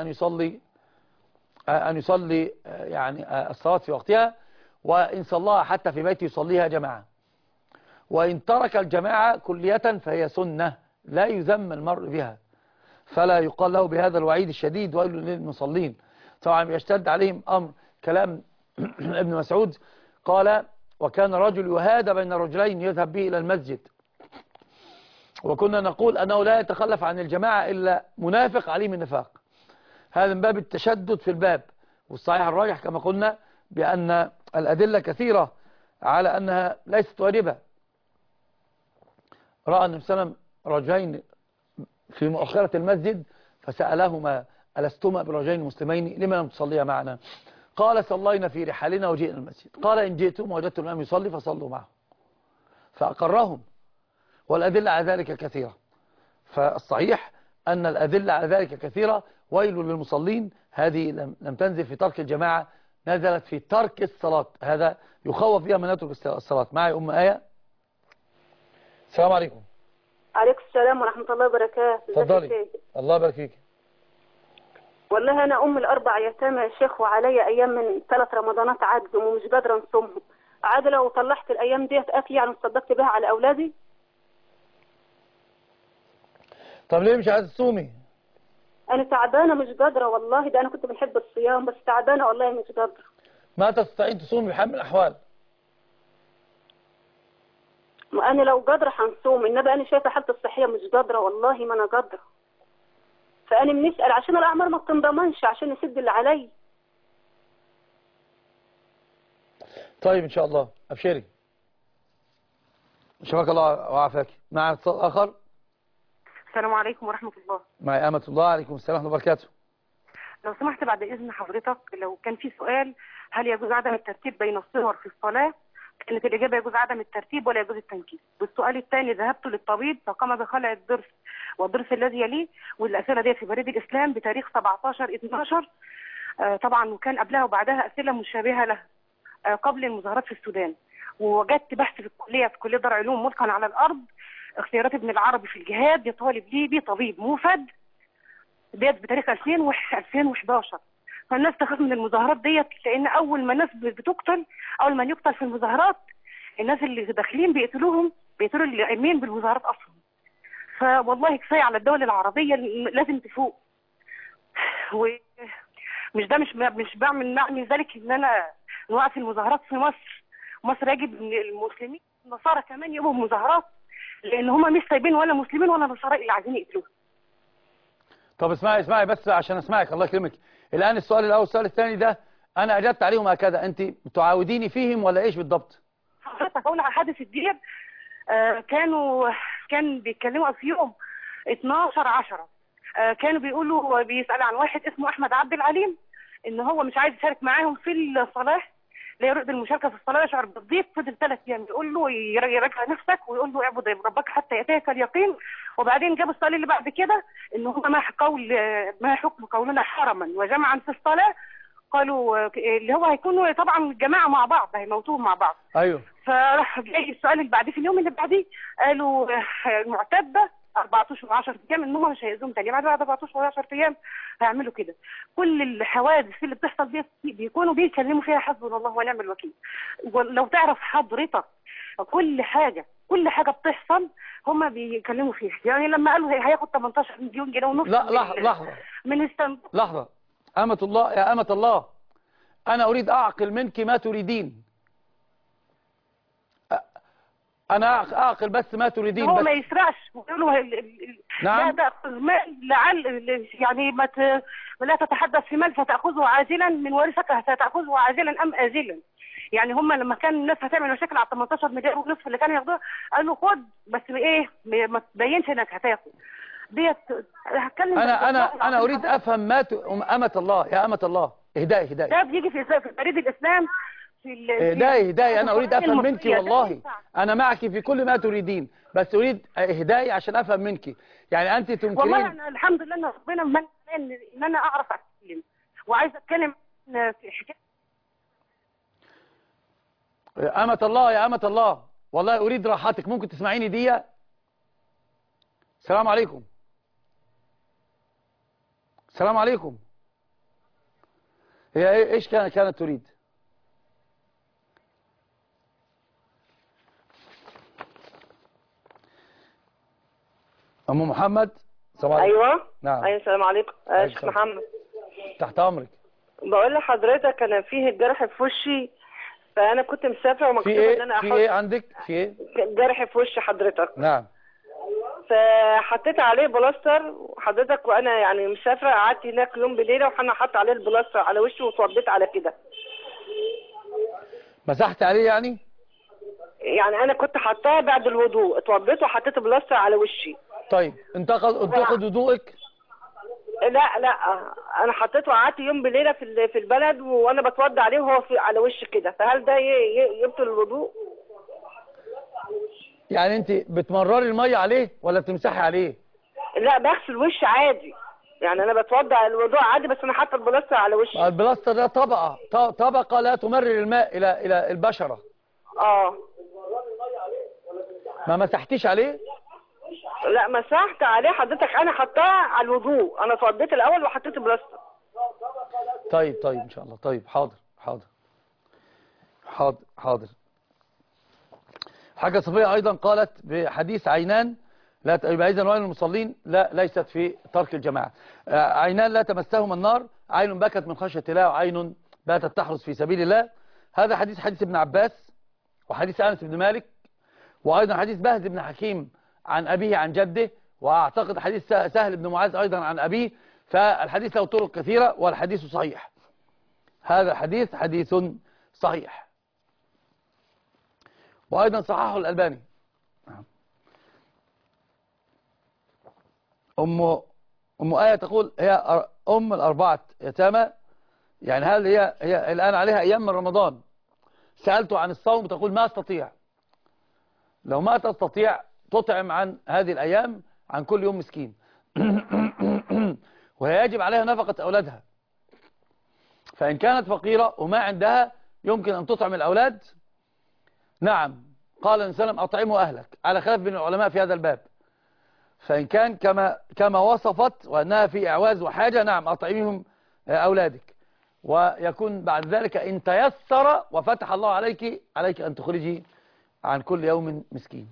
أن يصلي يعني الصلاة في وقتها، وإن صلاها حتى في بيته يصليها جماعة. وإن ترك الجماعة كلية فهي سنة لا يذم المرء بها، فلا يقال له بهذا الوعيد الشديد ويل للمصلين. طبعا يشتد عليهم أمر كلام ابن مسعود قال وكان رجل يهادى بين رجلين يذهب به إلى المسجد، وكنا نقول أنه لا يتخلف عن الجماعة إلا منافق عليم النفاق. هذا من باب التشدد في الباب، والصحيح الراجح كما قلنا بأن الأدلة كثيرة على أنها ليست واجبة. رأى النبي صلى الله عليه وسلم رجلين في مؤخرة المسجد فسألهما ألستما برجلين مسلمين لما لم تصليا معنا؟ قال صلينا في رحالنا وجئنا المسجد. قال إن جئتم وجدتم الإمام يصلي فصلوا معه، فأقرهم. والأدلة على ذلك كثيرة، فالصحيح أن الأدلة على ذلك كثيرة، ويل للمصلين هذه لم تنزل في ترك الجماعة، نزلت في ترك الصلاة، هذا يخوف بها من يترك الصلاة. معي أم آية. السلام عليكم. عليكم السلام ورحمة الله وبركاته. اتفضلي. الله يبارك فيك. والله أنا أم الأربع يتامى يا شيخ، وعليا أيام من 3 رمضانات عجزهم ومش قادرة نصومهم. عاد لو طلعت الأيام ديت أكل يعني وصدقت بها على أولادي. طب ليه مش عايزة تصومي؟ أنا تعبانة مش قادرة والله، ده أنا كنت بنحب الصيام بس تعبانة والله مش قادرة. ما تستطيعين تصومي بحال من الأحوال. ما أنا لو قادرة هنصوم، إنما أنا شايفة حالتي الصحية مش قادرة والله ما أنا قادرة. فأنا بنسأل عشان الأعمار ما بتنضمنش عشان نسد اللي علي. طيب إن شاء الله أبشري. شفاك الله وعافاك. مع اتصال آخر. السلام عليكم ورحمة الله. معي أمة الله. عليكم السلام ورحمة الله وبركاته. لو سمحت بعد إذن حضرتك، لو كان في سؤال هل يجوز عدم الترتيب بين الصور في الصلاة؟ كانت الإجابة يجوز عدم الترتيب ولا يجوز التنكيس. والسؤال الثاني، ذهبت للطبيب فقام بخلع الضرس والضرس الذي يليه، والأسئلة دي في بريد الإسلام بتاريخ 17/12 طبعا، وكان قبلها وبعدها أسئلة مشابهة لها قبل المظاهرات في السودان. ووجدت بحث في الكلية في كلية دار علوم ملقا على الأرض، اختيارات ابن العربي في الجهاد لطالب ليبي طبيب موفد، ديت بتاريخ 2011. فالناس تخاف من المظاهرات ديت، لان اول ما الناس بتقتل، اول من يقتل في المظاهرات الناس اللي داخلين بيقتلوا اللي قايمين بالمظاهرات اصلا. فوالله كفايه على الدول العربيه، لازم تفوق. ومش ده مش بعمل ذلك ان انا نوقف المظاهرات في مصر. مصر يجب ان المسلمين النصارى كمان يبقوا مظاهرات، لان هم مش سايبين ولا مسلمين ولا نصارى اللي عايزين يقتلوهم. طب اسمعي بس عشان اسمعك الله يكرمك. الآن السؤال الأول والسؤال الثاني ده أنا أجبت عليهم هكذا، أنت تعاوديني فيهم ولا إيش بالضبط؟ حضرتك أقول على حادث الدياب. كان بيتكلموا في يوم 12/10. كانوا بيسألوا عن واحد اسمه أحمد عبد العليم، إن هو مش عايز يشارك معاهم في الصلاة، لا يريد المشاركة في الصلاة، يشعر بالضيق. فضل 3 أيام يقول له يراجع نفسك، ويقول له اعبد ربك حتى يأتيك اليقين. وبعدين جاب السؤال اللي بعد كده، إن هم ما حكم قولنا حرما وجمعا في الصلاة. قالوا اللي هو هيكونوا طبعا الجماعة مع بعض، هيموتوهم مع بعض. أيوه. فراح جاي السؤال اللي بعديه في اليوم اللي بعديه، قالوا المعتدة 14 و10 ايام، ان هم مش هيأذوهم تاني. بعد 14 و10 ايام هيعملوا كده. كل الحوادث اللي بتحصل دي بيكونوا بيكلموا فيها حسبنا الله ونعم الوكيل. ولو تعرف حضرتك كل حاجه بتحصل هم بيكلموا فيها. يعني لما قالوا هياخد 18 مليون جنيه ونص. لا لحظه من لحظه. أمة الله يا أمة الله، أنا أريد أعقل منك ما تريدين. أنا أعقل بس ما تريدين. هو بس ما يسرعش ويقولوا نعم. لا تأخذ مال لعل يعني لا تتحدث في مال فتأخذه عاجلا من ورثك، ستأخذه عاجلا أم آجلا. يعني هم لما كان الناس هتعمل مشاكل على 18 مليار ونصف اللي كانوا ياخدوها، قالوا خد بس ايه ما تبينش انك هتاخد ديت. هتكلم انا اريد افهم ما أمة الله يا أمة الله، اهدائي ده بيجي في بريد الاسلام اهدائي انا اريد افهم منك والله. انا معك في كل ما تريدين، بس اريد اهدائي عشان افهم منك. يعني انت تنكرين. والله أنا الحمد لله ان ربنا من ان انا اعرف اتكلم، وعايزه اتكلم في حكايه. أمة الله يا أمة الله، والله اريد راحتك، ممكن تسمعيني دقيقة؟ السلام عليكم. السلام عليكم. هي ايش كانت تريد؟ أم محمد. أيوة. نعم. أيوة السلام عليكم. شيخ محمد. تحت أمرك. بقول لحضرتك أنا فيه جرح في وشي، فأنا كنت مسافرة ومكتوب إن أنا في إيه عندك؟ في إيه؟ جرح في وشي حضرتك. نعم. فحطيت عليه بلاستر حضرتك، وأنا يعني مسافرة، قعدت هناك يوم بليلة وأنا حاطة عليه البلاستر على وشي واتوضيت على كده. مسحت عليه يعني؟ يعني أنا كنت حاطاه بعد الوضوء، اتوضيت وحطيت بلاستر على وشي. طيب انتقد وضوءك؟ لا انا حطيته وقعدت يوم بليله في البلد وانا بتوضى عليه وهو على وشي كده، فهل ده يبطل الوضوء؟ يعني انت بتمرري الميه عليه ولا بتمسحي عليه؟ لا بغسل وشي عادي، يعني انا بتوضع الوضوء عادي بس انا حاطه البلاستر على وشي. البلاستر ده طبقة لا تمرر الماء الى البشرة. ما مسحتيش عليه؟ لا مسحت عليه حضرتك، انا حطاه على الوضوء، انا اتوضيت الاول وحطيت البلاستر. طيب ان شاء الله. طيب حاضر. حاجة صفية ايضا قالت بحديث عينان لا يبقى اذا وعين المصلين ليست في ترك الجماعة. عينان لا تمسهما النار، عين بكت من خشية الله وعين باتت تحرس في سبيل الله. هذا حديث ابن عباس، وحديث أنس بن مالك، وأيضا حديث بهز بن حكيم عن أبيه عن جده، وأعتقد حديث سهل بن معاذ أيضا عن أبيه. فالحديث له طرق كثيرة والحديث صحيح. هذا حديث صحيح، وأيضا صححه الألباني. أم آية تقول هي أم الأربعة يتامى، يعني هل هي الآن عليها أيام من رمضان. سألته عن الصوم تقول ما أستطيع. لو ما تستطيع تطعم عن هذه الأيام عن كل يوم مسكين. وهي يجب عليها نفقة أولادها، فإن كانت فقيرة وما عندها يمكن أن تطعم الأولاد. نعم، قال النبي صلى الله عليه وسلم أطعموا أهلك، على خلاف بين العلماء في هذا الباب. فإن كان كما وصفت وأنها في إعواز وحاجة، نعم أطعمهم أولادك، ويكون بعد ذلك إن تيسر وفتح الله عليك أن تخرجي عن كل يوم مسكين.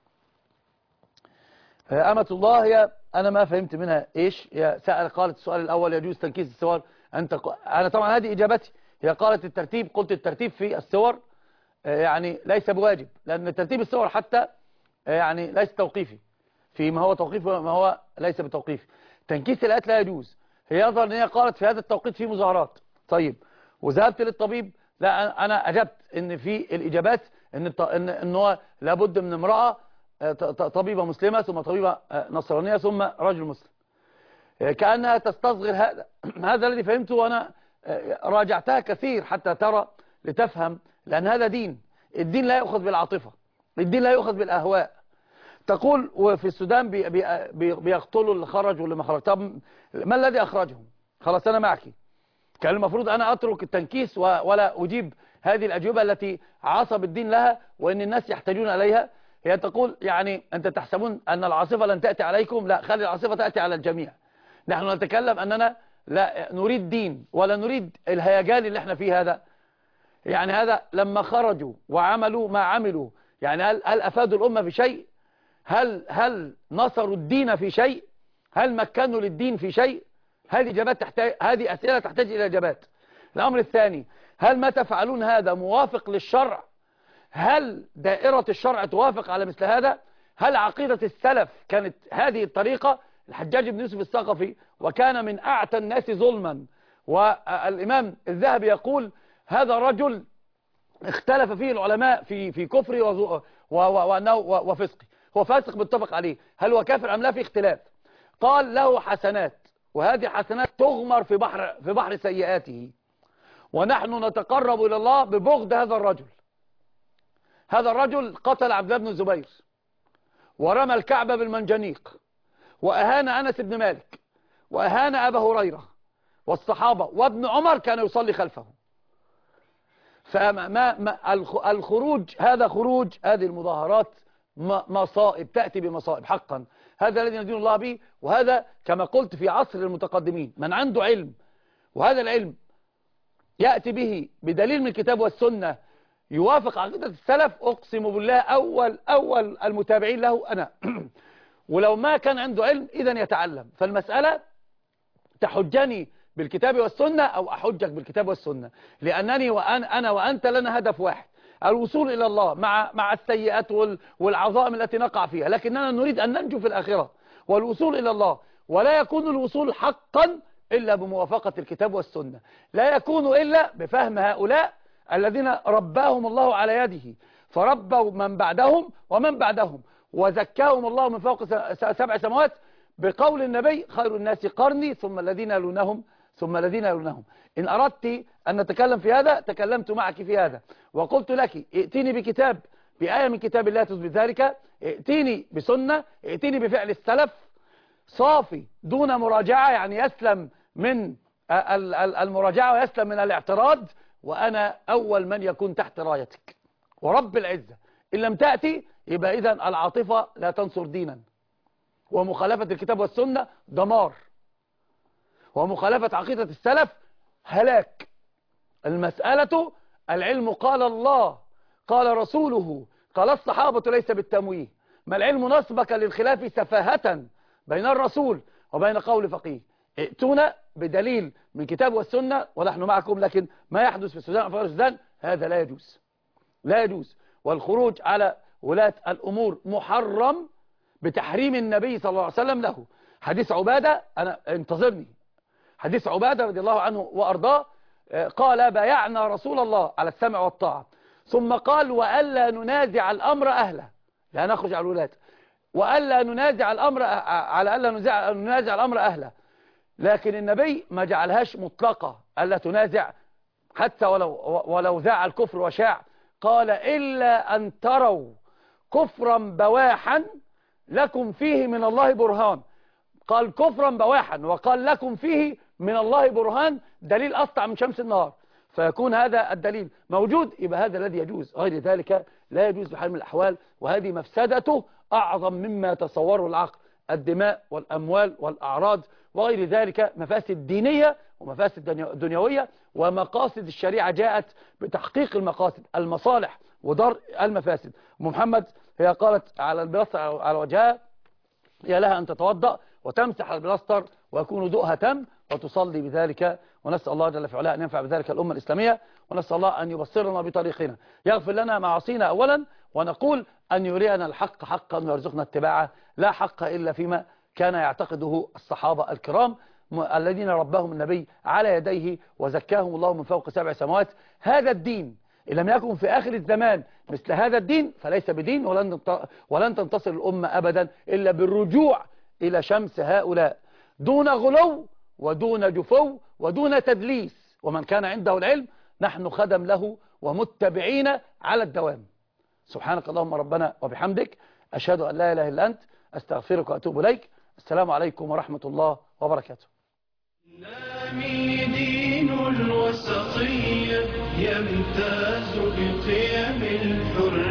أمة الله هي أنا ما فهمت منها إيش. هي قالت السؤال الأول يجوز تنكيس الصور. أنا طبعا هذه إجابتي. هي قالت الترتيب، قلت الترتيب في الصور يعني ليس بواجب، لأن ترتيب الصور حتى يعني ليس توقيفي، في ما هو توقيفي وما هو ليس بتوقيفي. تنكيس الآيات لا يجوز. هي يظهر أن هي قالت في هذا التوقيت في مظاهرات. طيب، وذهبت للطبيب، لا أنا أجبت أن في الإجابات أن هو لابد من امرأة طبيبة مسلمة ثم طبيبة نصرانية ثم رجل مسلم، كأنها تستصغر هذا الذي فهمته، وأنا راجعتها كثير حتى ترى لتفهم، لأن هذا دين. الدين لا يأخذ بالعاطفة، الدين لا يأخذ بالأهواء. تقول وفي السودان بيقتلوا اللي خرج واللي ما خرج. طب ما الذي أخرجهم؟ خلاص أنا معك. كان المفروض أنا أترك التنكيس ولا أجيب هذه الأجوبة التي عصب الدين لها وإن الناس يحتاجون إليها. هي تقول يعني أنت تحسبون أن العاصفة لن تأتي عليكم، لا، خلي العاصفة تأتي على الجميع. نحن نتكلم أننا لا نريد دين ولا نريد الهيجان اللي احنا فيه هذا. يعني هذا لما خرجوا وعملوا ما عملوا، يعني هل أفادوا الأمة في شيء؟ هل نصروا الدين في شيء؟ هل مكنوا للدين في شيء؟ هذه أسئلة تحتاج إلى إجابات. الأمر الثاني، هل ما تفعلون هذا موافق للشرع؟ هل دائرة الشرع توافق على مثل هذا؟ هل عقيدة السلف كانت هذه الطريقة؟ الحجاج بن يوسف الثقفي وكان من أعتى الناس ظلما، والإمام الذهبي يقول هذا رجل اختلف فيه العلماء في كفره وأنه وفسقه. هو فاسق متفق عليه، هل هو كافر أم لا؟ في اختلاف. قال له حسنات، وهذه حسنات تغمر في بحر سيئاته، ونحن نتقرب إلى الله ببغض هذا الرجل. هذا الرجل قتل عبد الله بن الزبير، ورمى الكعبة بالمنجنيق، وأهان أنس بن مالك، وأهان أبا هريرة والصحابة، وابن عمر كان يصلي خلفه. الخروج هذا خروج، هذه المظاهرات مصائب، تأتي بمصائب حقا. هذا الذي ندين الله به، وهذا كما قلت في عصر المتقدمين من عنده علم، وهذا العلم يأتي به بدليل من الكتاب والسنة يوافق عقيدة السلف، أقسم بالله أول المتابعين له أنا. ولو ما كان عنده علم إذن يتعلم. فالمسألة تحجني بالكتاب والسنة أو أحجك بالكتاب والسنة، لأنني أنا وأنت لنا هدف واحد، الوصول إلى الله مع السيئات والعظائم التي نقع فيها، لكننا نريد أن ننجو في الآخرة والوصول إلى الله. ولا يكون الوصول حقا إلا بموافقة الكتاب والسنة، لا يكون إلا بفهم هؤلاء الذين رباهم الله على يده، فربوا من بعدهم ومن بعدهم، وزكاهم الله من فوق 7 سماوات، بقول النبي خير الناس قرني ثم الذين يلونهم ثم الذين يلونهم. إن أردت أن نتكلم في هذا تكلمت معك في هذا، وقلت لك ائتيني بكتاب، بآية من كتاب الله تثبت ذلك، ائتيني بسنة، ائتيني بفعل السلف، صافي دون مراجعة، يعني يسلم من المراجعة ويسلم من الاعتراض، وأنا أول من يكون تحت رايتك ورب العزة. إن لم تأتي يبقى إذن العاطفة لا تنصر دينا، ومخالفة الكتاب والسنة دمار، ومخالفة عقيدة السلف هلاك. المسألة العلم قال الله قال رسوله قال الصحابة ليس بالتمويه. ما العلم نصبك للخلاف سفاهة بين الرسول وبين قول فقيه. ائتونا بدليل من كتاب والسنة ونحن معكم، لكن ما يحدث في السودان وفي السودان هذا لا يجوز، لا يجوز. والخروج على ولاة الأمور محرم بتحريم النبي صلى الله عليه وسلم له. حديث عبادة، أنا انتظرني، حديث عبادة رضي الله عنه وأرضاه، قال بايعنا رسول الله على السمع والطاعة، ثم قال وألا ننازع الأمر أهله، لا نخرج على الولاة، وألا ننازع الأمر على ألا ننازع الأمر أهله. لكن النبي ما جعلهاش مطلقة ألا تنازع، حتى ولو ذاع الكفر وشاع، قال إلا أن تروا كفرا بواحا لكم فيه من الله برهان. قال كفرا بواحا وقال لكم فيه من الله برهان، دليل أسطع من شمس النهار، فيكون هذا الدليل موجود، يبقى هذا الذي يجوز، غير ذلك لا يجوز بحال من الأحوال. وهذه مفسدته أعظم مما تصوره العقل، الدماء والأموال والأعراض وغير ذلك، مفاسد دينية ومفاسد دنيوية، ومقاصد الشريعة جاءت بتحقيق المقاصد، المصالح ودرء المفاسد. محمد هي قالت على البلاستر على وجهها يا لها أن تتوضأ وتمسح البلاستر ويكون ضوءها تم وتصلي بذلك، ونسأل الله جل في علاه أن ينفع بذلك الأمة الإسلامية، ونسأل الله أن يبصرنا بطريقنا، يغفر لنا معاصينا أولا، ونقول أن يرينا الحق حقا ويرزقنا اتباعه، لا حق إلا فيما كان يعتقده الصحابة الكرام الذين ربهم النبي على يديه وزكاهم الله من فوق 7 سماوات. هذا الدين إن لم يكن في آخر الزمان مثل هذا الدين فليس بدين، ولن تنتصر الأمة أبدا إلا بالرجوع إلى شمس هؤلاء، دون غلو ودون جفو ودون تدليس. ومن كان عنده العلم نحن خدم له ومتبعين على الدوام. سبحانك اللهم ربنا وبحمدك، أشهد أن لا إله إلا أنت، أستغفرك وأتوب إليك. السلام عليكم ورحمة الله وبركاته. دين الوسطية يمتاز بقيم الحرية.